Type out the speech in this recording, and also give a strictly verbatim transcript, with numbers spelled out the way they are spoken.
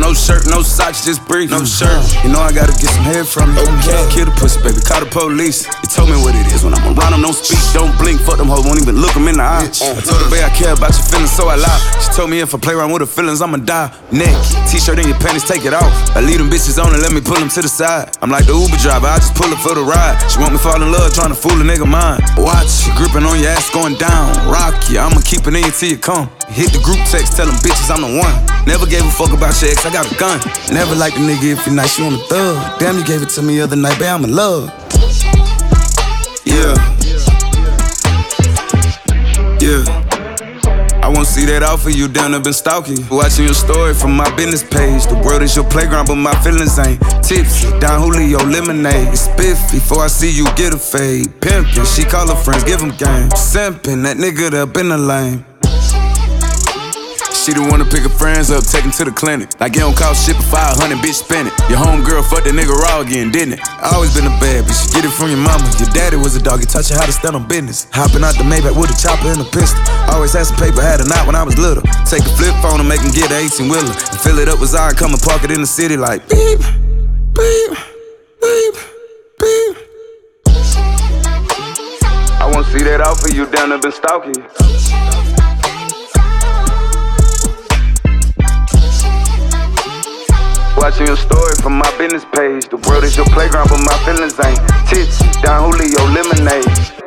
no shirt, no socks, just brief. No shirt. You know I gotta get some head from you. Okay. Kill the pussy, baby, call the police. You told me what it is when I'm around them, don't speak, don't blink. Fuck them hoes, won't even look them in the eye. I told her, babe, I care about your feelings, so I lie. She told me if I play around with her feelings, I'ma die. Naked, t-shirt and your panties, take it off. I leave them bitches on and let me pull them to the side. I'm like the Uber driver, I just pull her for the ride. She want me fall in love, trying to fool a nigga mind. Watch, she gripping on your ass going down. Rock you, I'ma keep it in till you come. Hit the group text, tell them bitches I'm the one. Never gave a fuck about your ex, I got a gun. Never liked a nigga if you're nice, you on the thug. Damn, you gave it to me the other night, babe, I'm in love. Yeah. Yeah. I won't see that out for you, damn, I've been stalking you. Watching your story from my business page. The world is your playground, but my feelings ain't. Tipsy, Don Julio lemonade. It's spiffy, before I see you get a fade. Pimpin', she call her friends, give them game. Simpin', that nigga that been a lame. She the one to pick her friends up, take them to the clinic. Like it don't cost shit for five hundred, bitch, spend it. Your homegirl fucked that nigga raw again, didn't it? I always been a bad bitch, you get it from your mama. Your daddy was a dog, he taught you how to stand on business. Hopping out the Maybach with a chopper and a pistol. Always had some paper, had a knot when I was little. Take a flip phone and make him get an eighteen wheeler. And fill it up with Zion, come and park it in the city like beep, beep, beep, beep. I won't see that out for you, damn, I've been stalking you. Watching your story from my business page. The world is your playground, but my feelings ain't. Tits, Don Julio lemonade.